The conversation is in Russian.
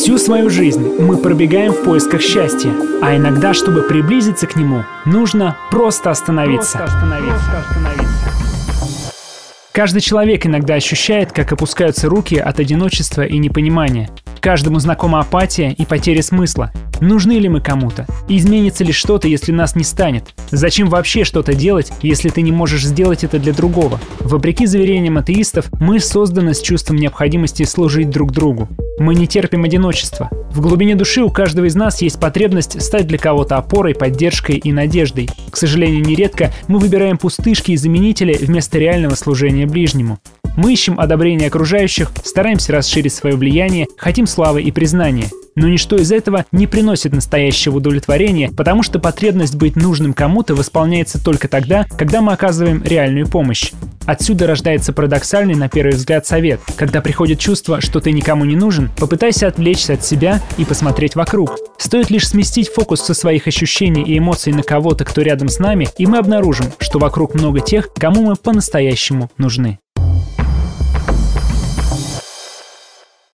Всю свою жизнь мы пробегаем в поисках счастья, а иногда, чтобы приблизиться к нему, нужно просто остановиться. Каждый человек иногда ощущает, как опускаются руки от одиночества и непонимания. Каждому знакома апатия и потеря смысла. Нужны ли мы кому-то? Изменится ли что-то, если нас не станет? Зачем вообще что-то делать, если ты не можешь сделать это для другого? Вопреки заверениям атеистов, мы созданы с чувством необходимости служить друг другу. Мы не терпим одиночества. В глубине души у каждого из нас есть потребность стать для кого-то опорой, поддержкой и надеждой. К сожалению, нередко мы выбираем пустышки и заменители вместо реального служения ближнему. Мы ищем одобрение окружающих, стараемся расширить свое влияние, хотим славы и признания. Но ничто из этого не приносит настоящего удовлетворения, потому что потребность быть нужным кому-то восполняется только тогда, когда мы оказываем реальную помощь. Отсюда рождается парадоксальный, на первый взгляд, совет. Когда приходит чувство, что ты никому не нужен, попытайся отвлечься от себя и посмотреть вокруг. Стоит лишь сместить фокус со своих ощущений и эмоций на кого-то, кто рядом с нами, и мы обнаружим, что вокруг много тех, кому мы по-настоящему нужны.